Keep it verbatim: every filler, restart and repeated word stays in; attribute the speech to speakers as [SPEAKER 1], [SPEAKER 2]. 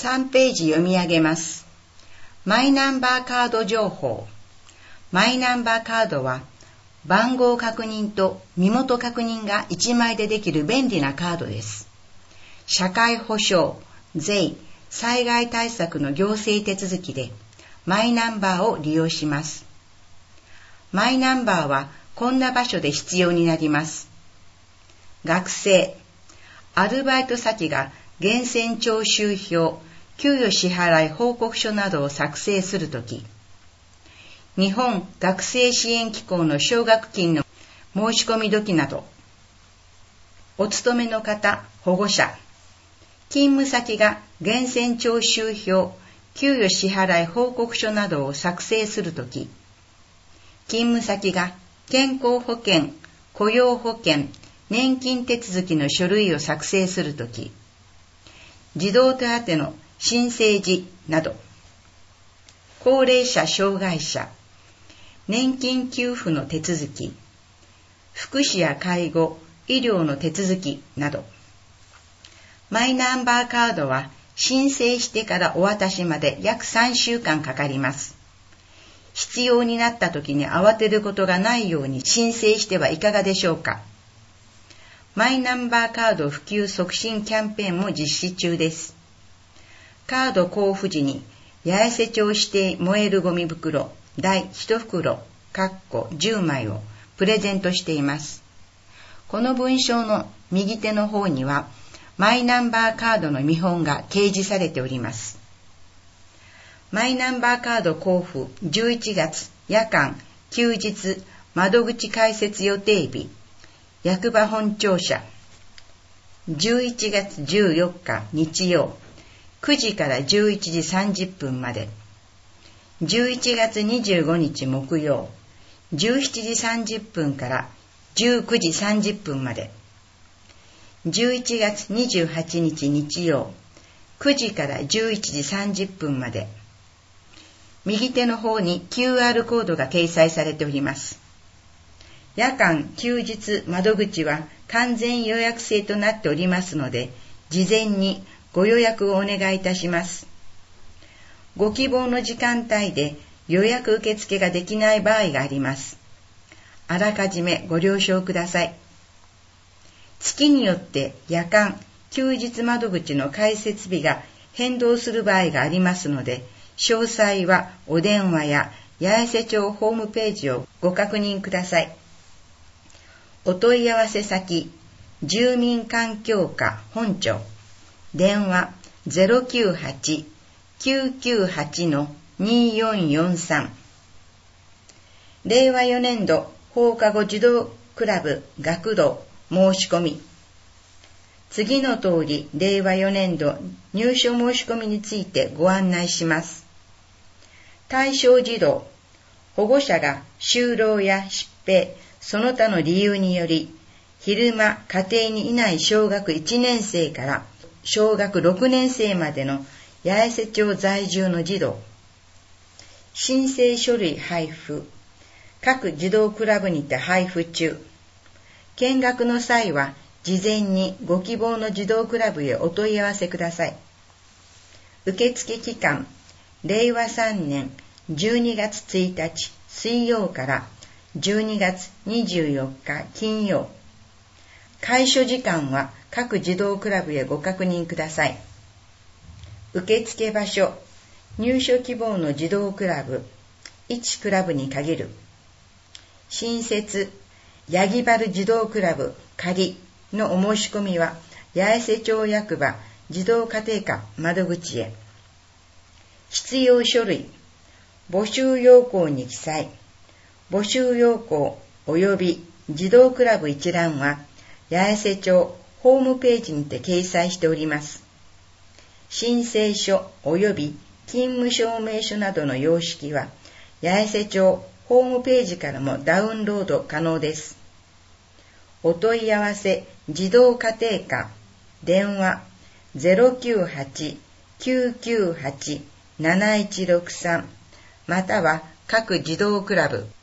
[SPEAKER 1] さんページ読み上げます。マイナンバーカード情報。マイナンバーカードは番号確認と身元確認がいちまいでできる便利なカードです。社会保障、税、災害対策の行政手続きでマイナンバーを利用します。マイナンバーはこんな場所で必要になります。学生、アルバイト先が源泉徴収票、給与支払い報告書などを作成するとき、日本学生支援機構の奨学金の申し込み時など、お勤めの方、保護者、勤務先が源泉徴収票、給与支払い報告書などを作成するとき、勤務先が健康保険、雇用保険、年金手続きの書類を作成するとき、児童手当の申請時など、高齢者障害者、年金給付の手続き、福祉や介護、医療の手続きなど、マイナンバーカードは申請してからお渡しまで約さんしゅうかんかかります。必要になった時に慌てることがないように申請してはいかがでしょうか。マイナンバーカード普及促進キャンペーンも実施中です。カード交付時に八重瀬町指定燃えるゴミ袋だいいち袋かっこじゅうまいをプレゼントしています。この文章の右手の方にはマイナンバーカードの見本が掲示されております。マイナンバーカード交付じゅういちがつ夜間休日窓口開設予定日役場本庁舎じゅういちがつじゅうよっか日曜くじからじゅういちじさんじゅっぷんまで、じゅういちがつにじゅうごにち木曜じゅうしちじさんじゅっぷんからじゅうくじさんじゅっぷんまで、じゅういちがつにじゅうはちにち日曜くじからじゅういちじさんじゅっぷんまで。右手の方に キューアール コードが掲載されております。夜間休日窓口は完全予約制となっておりますので、事前にご予約をお願いいたします。ご希望の時間帯で予約受付ができない場合があります。あらかじめご了承ください。月によって夜間休日窓口の開設日が変動する場合がありますので、詳細はお電話や八重瀬町ホームページをご確認ください。お問い合わせ先、住民環境課本庁、電話 ゼロきゅうはち きゅうきゅうはち によんよんさん。れいわよねんど放課後児童クラブ学童申し込み。次の通り、れいわよねんど入所申し込みについてご案内します。対象児童、保護者が就労や疾病、その他の理由により、昼間家庭にいない小学いちねんせいから小学ろくねんせいまでの八重瀬町在住の児童、申請書類配布、各児童クラブにて配布中。見学の際は、事前にご希望の児童クラブへお問い合わせください。受付期間、れいわさんねんじゅうにがつついたち水曜からじゅうにがつにじゅうよっか金曜。開所時間は各児童クラブへご確認ください。受付場所、入所希望の児童クラブ、いちクラブに限る。新設、ヤギバル児童クラブ仮のお申し込みは、八重瀬町役場児童家庭課窓口へ。必要書類、募集要項に記載。募集要項及び児童クラブ一覧は、八重瀬町ホームページにて掲載しております。申請書及び勤務証明書などの様式は、八重瀬町ホームページからもダウンロード可能です。お問い合わせ児童家庭課電話 ゼロきゅうはち きゅうきゅうはち なないちろくさん または各児童クラブ